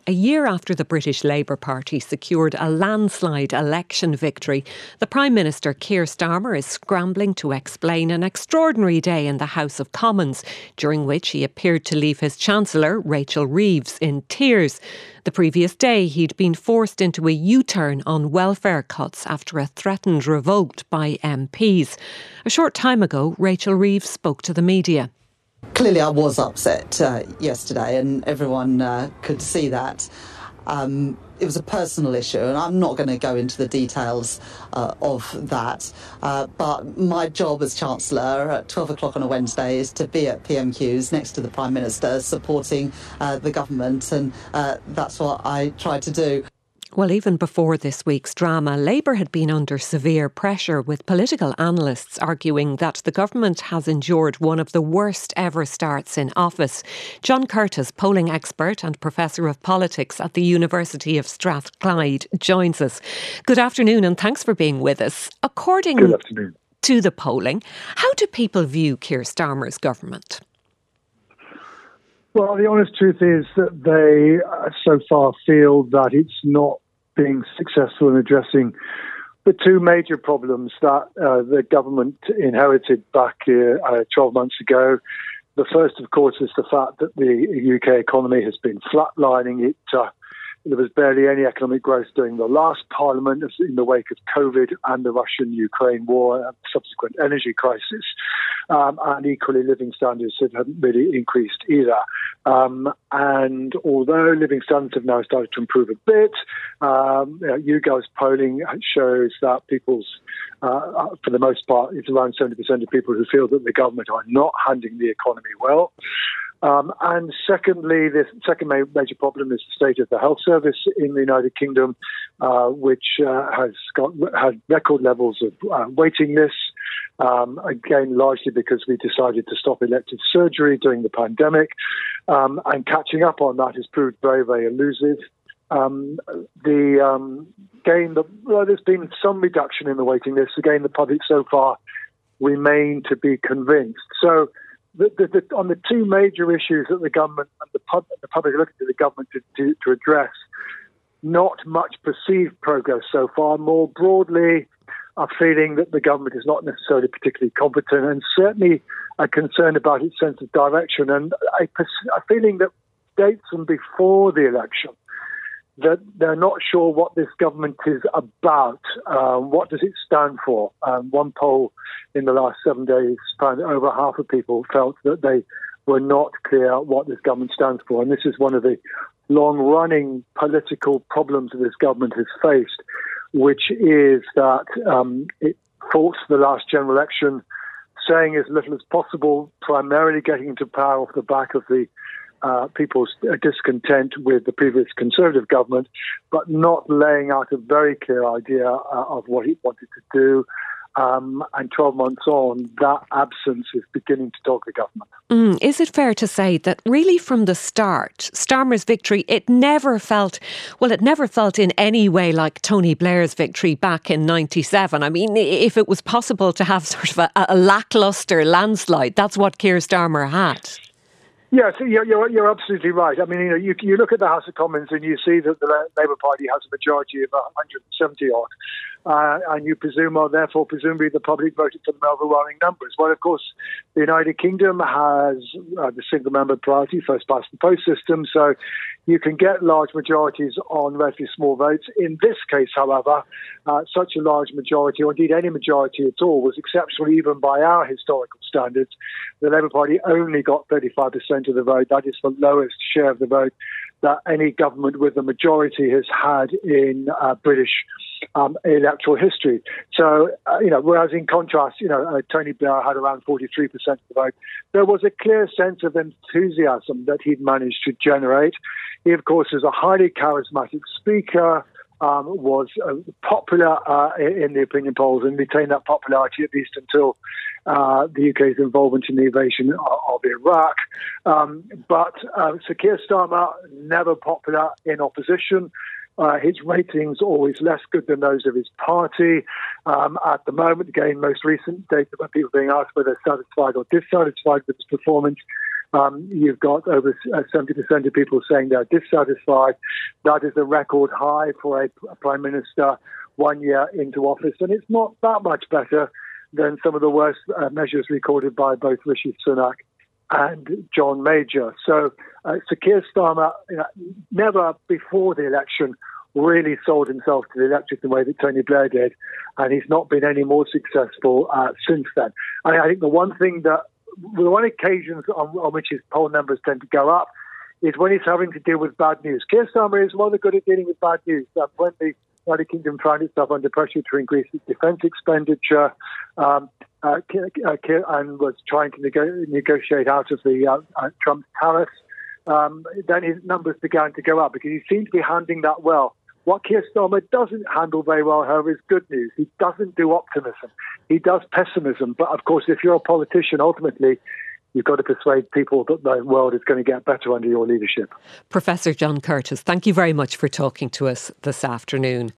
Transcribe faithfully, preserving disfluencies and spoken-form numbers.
A year after the British Labour Party secured a landslide election victory, the Prime Minister Keir Starmer is scrambling to explain an extraordinary day in the House of Commons, during which he appeared to leave his Chancellor, Rachel Reeves, in tears. The previous day, he'd been forced into a U-turn on welfare cuts after a threatened revolt by M Ps. A short time ago, Rachel Reeves spoke to the media. Clearly I was upset uh, yesterday, and everyone uh, could see that. Um, it was a personal issue, and I'm not going to go into the details uh, of that. Uh, but my job as Chancellor at twelve o'clock on a Wednesday is to be at P M Qs next to the Prime Minister, supporting uh, the government, and uh, that's what I try to do. Well, even before this week's drama, Labour had been under severe pressure, with political analysts arguing that the government has endured one of the worst ever starts in office. John Curtis, polling expert and Professor of Politics at the University of Strathclyde, joins us. Good afternoon, and thanks for being with us. According Good afternoon. to the polling, how do people view Keir Starmer's government? Well, the honest truth is that they uh, so far feel that it's not being successful in addressing the two major problems that uh, the government inherited back uh, twelve months ago. The first, of course, is the fact that the U K economy has been flatlining. It, uh, there was barely any economic growth during the last Parliament in the wake of COVID and the Russian-Ukraine war and subsequent energy crisis. Um, and equally, living standards haven't really increased either. Um, and although living standards have now started to improve a bit, um, you know, YouGov's polling shows that people's, uh, for the most part, it's around seventy percent of people who feel that the government are not handling the economy well. Um, and secondly, the second ma- major problem is the state of the health service in the United Kingdom, uh, which uh, has got had record levels of uh, waiting lists. Um, again, largely because we decided to stop elective surgery during the pandemic, um, and catching up on that has proved very, very elusive. Um, the um, again, the, well, there's been some reduction in the waiting lists. Again, the public so far remain to be convinced. So. The, the, the, on the two major issues that the government and the, pub, the public are looking to the government to, to, to address, not much perceived progress so far. More broadly, a feeling that the government is not necessarily particularly competent, and certainly a concern about its sense of direction, and a, a feeling that dates from before the election, that they're not sure what this government is about. Um, what does it stand for? Um, one poll in the last seven days found that over half of people felt that they were not clear what this government stands for. And this is one of the long-running political problems that this government has faced, which is that um, it fought the last general election, saying as little as possible, primarily getting into power off the back of the Uh, people's discontent with the previous Conservative government, but not laying out a very clear idea uh, of what he wanted to do. Um, and twelve months on, that absence is beginning to dog the government. Mm, is it fair to say that really from the start, Starmer's victory, it never felt, well, it never felt in any way like Tony Blair's victory back in ninety-seven? I mean, if it was possible to have sort of a, a lacklustre landslide, that's what Keir Starmer had. Yes, you're, you're, you're absolutely right. I mean, you know, you, you look at the House of Commons and you see that the Labour Party has a majority of one hundred seventy odd, uh, and you presume, or therefore presumably the public voted for them overwhelming numbers. Well, of course, the United Kingdom has uh, the single-member priority, first-past-the-post system, so you can get large majorities on relatively small votes. In this case, however, uh, such a large majority, or indeed any majority at all, was exceptional even by our historical standards. The Labour Party only got thirty-five percent of the vote. That is the lowest share of the vote that any government with a majority has had in uh, British um, electoral history. So, uh, you know, whereas in contrast, you know, uh, Tony Blair had around forty-three percent of the vote, there was a clear sense of enthusiasm that he'd managed to generate. He, of course, is a highly charismatic speaker, um, was uh, popular uh, in the opinion polls, and retained that popularity at least until Uh, the U K's involvement in the invasion of, of Iraq. Um, but uh, Sir Keir Starmer, never popular in opposition. Uh, his ratings always less good than those of his party. Um, at the moment, again, most recent data about people being asked whether they're satisfied or dissatisfied with his performance, Um, you've got over seventy percent of people saying they're dissatisfied. That is a record high for a, a Prime Minister one year into office, and it's not that much better than some of the worst uh, measures recorded by both Rishi Sunak and John Major. So, uh, so Keir Starmer, you know, never before the election really sold himself to the electorate the way that Tony Blair did, and he's not been any more successful uh, since then. And I think the one thing that, the one occasions on, on which his poll numbers tend to go up is when he's having to deal with bad news. Keir Starmer is rather good at dealing with bad news. Uh, when the United Kingdom found itself under pressure to increase its defence expenditure, um, uh, and was trying to nego- negotiate out of the uh, uh, Trump tariffs, um, then his numbers began to go up because he seemed to be handling that well. What Keir Starmer doesn't handle very well, however, is good news. He doesn't do optimism. He does pessimism. But, of course, if you're a politician, ultimately, you've got to persuade people that the world is going to get better under your leadership. Professor John Curtice, thank you very much for talking to us this afternoon.